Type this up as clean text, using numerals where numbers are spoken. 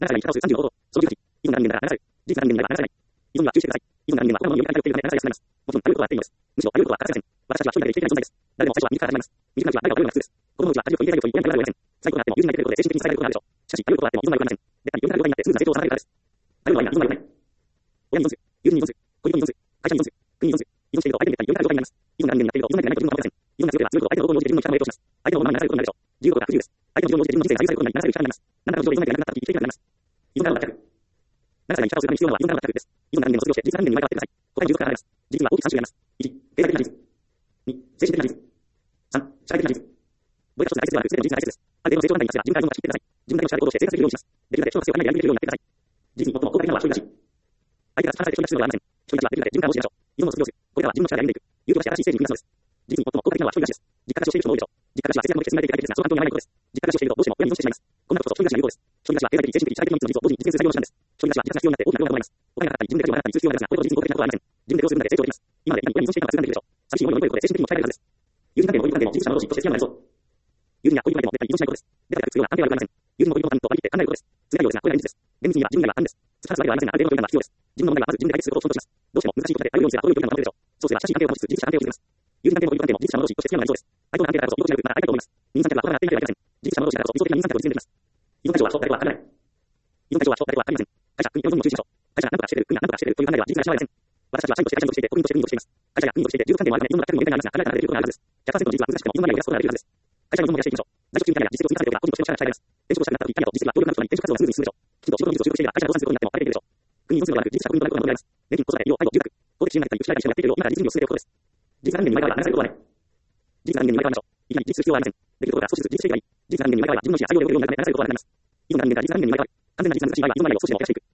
7歳に北を35度、その18、依存が人間なら7歳、事実が人間になら7歳。依存は注視してください。依存が人間は他の読み方を読み方をしています。もちろん、あることはあっていいのです。むしろ、あることは欠かせません。私たちは一人だけ生きていない存在です。誰でも最初は右から始まります。右から始まります。子供のうちは味を言いたいことを言いたいことを言いません。最後になっても友人がいることで精神的に支えられることがあるでしょう。しかし、あることはあっても依存が良くなりません。絶対に読み方が良くなってすぐな成長を収められるからです。あるのは今、依存が良くない。親に依存する。友人に依存する。恋人に依存する。会社に依存する。国に依存する。依存していると相手に対に読み方が良くなります。依存が人間になっていると依存が人間になっていることを守れません。依存が強ければ強いほど相手の動向に応じて自分の力を影響します。相手のままにならされることになるでしょう。自由度が不自由です。相手の自分の人生が左右されることになりならされる力になります。何らかの事情で依存がいなくなった時生きていけなくなります。依存からは脱却。7歳に北をするために必要なのは依存からの脱却です。依存が人間を卒業して、事実が人間に生まれ変わってください。答えに10からあります。事実は大きく3種類あります。1、経済的な事実。2、精神的な事実。3、社会的な事実。どれか一つが大切ではなく、全ての事実が大切です。ある程度成長段階に達せば、自分からどんどん仕切ってください。自分だけの力で行動して生活できるようにします。できるだけ超活用がないやりできるようになってください。事実に最も効果的なのは一人立ち。相手が話されて一人立ちするのではありません。一人立ちはできるだけ自分からどうしましょう。依存を卒業する。これらは自分の力で歩んでいく。勇気を出して新しい政治に踏み出すのです。事実に最も効果的なのは一人立ちです。実家暮らしをしている人も多いでしょう。実家暮らしは節約の決心ができているだけですが、その環境にあまりないことです。実家暮らしをしているとどうしても親に依存してしまいます。こんなことこそ一人立ちの有効です。一人立ちは経済的、精神的、社会的な3つの実を同時に実現する作業の手段です。一人立ちは時間が必要になって大きな量が生まれます。お金がかかったり、自分で料理を払ったりする必要がありますが、これと実に効果的なことはありません。自分でどうするんだけ成長できます。今まで何かに依存していたのが通なんできるでしょう。寂しい思いを乗り越えることで精神的にも鍛えられるはずです。友人関係も恋人関係も自分の自己として必要なのです。友人や恋人関係も絶対に依存しないことです。だから必要な関係はありません。友人も恋人も他人と割り切って考えることです。辛いようですが、これが現実です。厳密には自分以外は他人です。突き放すわけではありませんが、ある程度の距離感は必要です。自分の問題はまず自分で解決することを尊重します。どうしても難しいことで相手を用意すれば程よい距離感が保てるでしょう。そうすれば親しい関係を保ちつつ自立した関係を築きます。友人関係も恋人関係も自立した者同士として必要なのです。相手の関係だからこそ依存しなくなら相手だと思います。人間関係は他がやっていなければいけません。自立した者同士だからこそ理想的な人間関係を実現できます。依存対象は人、誰かは限らない。依存対象は人、誰かは限りません。会社、国、世の中にも注意しましょう。会社が何とかしてくれる、国が何とかしてくれるという考えでは事実が失われません。私たちは社員として会社として個人として国としています。会社や国として従属関係もあるため、依存の脱却にも限界がありますが、考えたらできることがあるはずです。100% の事実は難しくても依存内容を減らすことができるはずです。会社の依存も減らしていきましょう。在職中にキャリアや実績を積み重ねておけば個人としての力が鍛えられます。転職をしたくなった時、キャリアと実績が協力なる人に転職活動がスムーズに進むでしょう。きちんと仕事の技術を習得していれば会社が倒産することになってもあれできるでしょう。国に依存するのではなく、自立した個人となることが求められます。年金、子育て、医療、介護、住宅、公的支援ができたり、福祉会が一緒にやっているよう、今から実務を進めておくことです。事実が人間に前から話されることはない。事実が人間に前からましょう。いきなり事実する必要はありません。できることが少しずつ事実していけばいい。事実が人間に前から自分の意思や対応できるようになるために話されることはあります。依存が人間が事実が人間に前から完全な事実が難しい場合は依存内容を少しでも減らしていく。